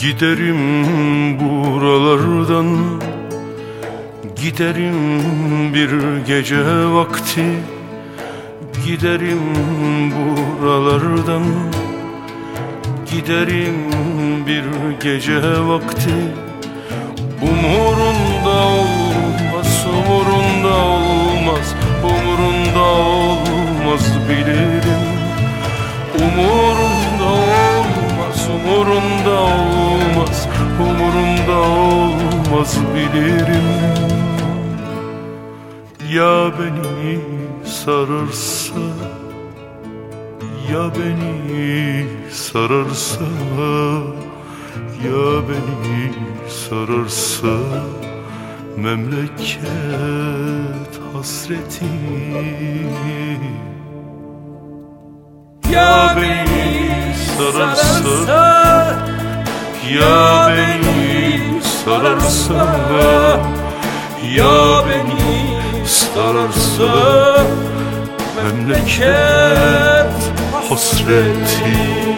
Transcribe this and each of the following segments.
Giderim buralardan, giderim bir gece vakti. Giderim buralardan, giderim bir gece vakti. Umurunda olmaz, umurunda olmaz, umurunda olmaz bilirim. Umurunda olmaz, umurunda olmaz, umurunda olmaz bilirim. Ya beni sararsa, ya beni sararsa, ya beni sararsa memleket hasreti. Ya beni sararsa, ya beni sararsa, ya beni sararsa memleket hasreti.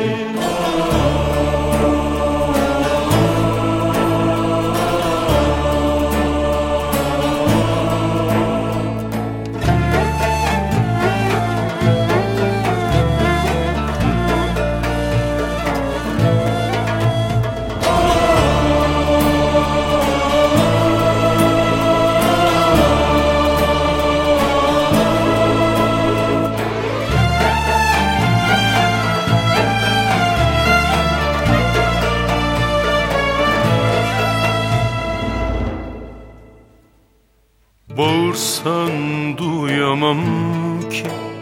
Bağırsan duyamam ki,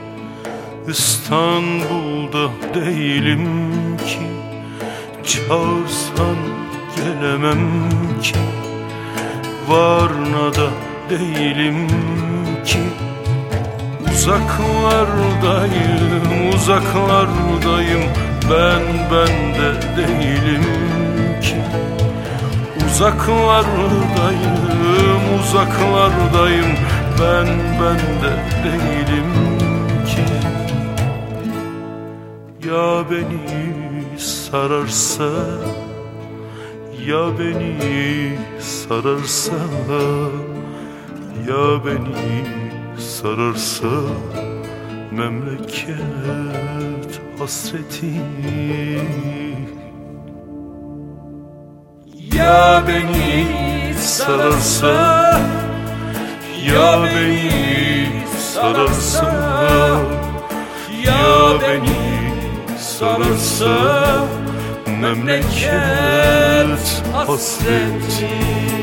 İstanbul'da değilim ki. Çağırsan gelemem ki, Varna'da değilim ki. Uzaklardayım, uzaklardayım, ben de değilim ki. Uzaklardayım, uzaklardayım, ben de değilim ki. Ya beni sararsa, ya beni sararsa, ya beni sararsa memleket hasreti. Ya beni sararsa, ya beni sararsa, ya beni sararsa memleket hasreti.